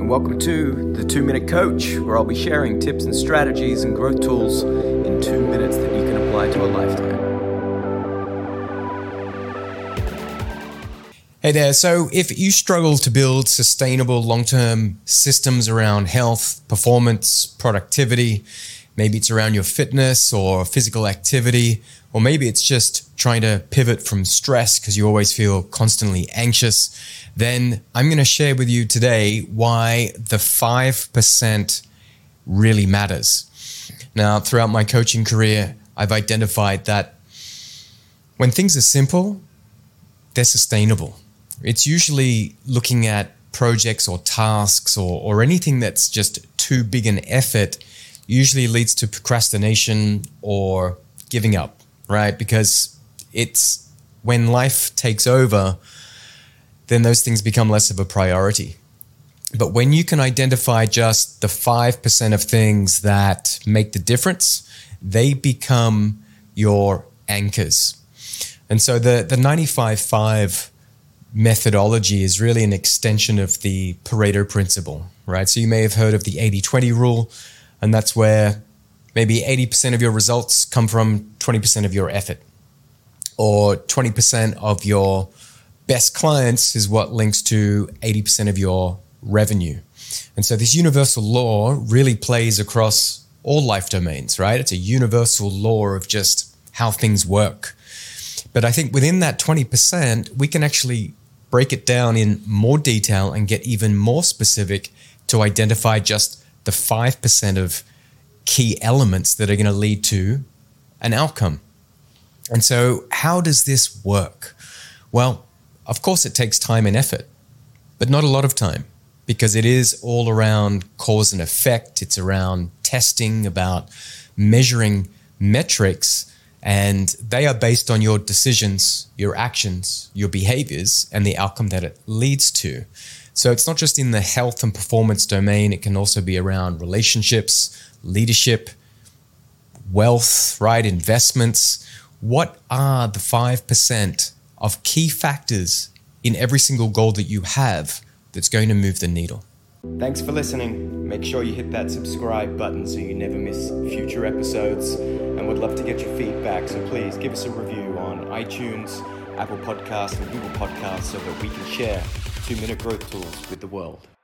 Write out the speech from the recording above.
and welcome to the 2 Minute Coach, where I'll be sharing tips and strategies and growth tools in 2 minutes that you can apply to a lifetime. Hey there, so if you struggle to build sustainable long-term systems around health, performance, productivity, maybe it's around your fitness or physical activity, or maybe it's just trying to pivot from stress because you always feel constantly anxious, then I'm going to share with you today why the 5% really matters. Now, throughout my coaching career, I've identified that when things are simple, they're sustainable. It's usually looking at projects or tasks or anything that's just too big an effort usually leads to procrastination or giving up, right? Because it's when life takes over, then those things become less of a priority. But when you can identify just the 5% of things that make the difference, they become your anchors. And so the 95-5 methodology is really an extension of the Pareto principle, right? So you may have heard of the 80-20 rule, and that's where maybe 80% of your results come from 20% of your effort, or 20% of your best clients is what links to 80% of your revenue. And so this universal law really plays across all life domains, right? It's a universal law of just how things work. But I think within that 20%, we can actually break it down in more detail and get even more specific to identify just the 5% of key elements that are going to lead to an outcome. And so how does this work? Well, of course, it takes time and effort, but not a lot of time, because it is all around cause and effect. It's around testing, about measuring metrics, and they are based on your decisions, your actions, your behaviors, and the outcome that it leads to. So it's not just in the health and performance domain. It can also be around relationships, leadership, wealth, right? Investments. What are the 5% of key factors in every single goal that you have that's going to move the needle? Thanks for listening. Make sure you hit that subscribe button so you never miss future episodes, and would love to get your feedback. So please give us a review on iTunes, Apple Podcasts, and Google Podcasts so that we can share 2 Minute growth tools with the world.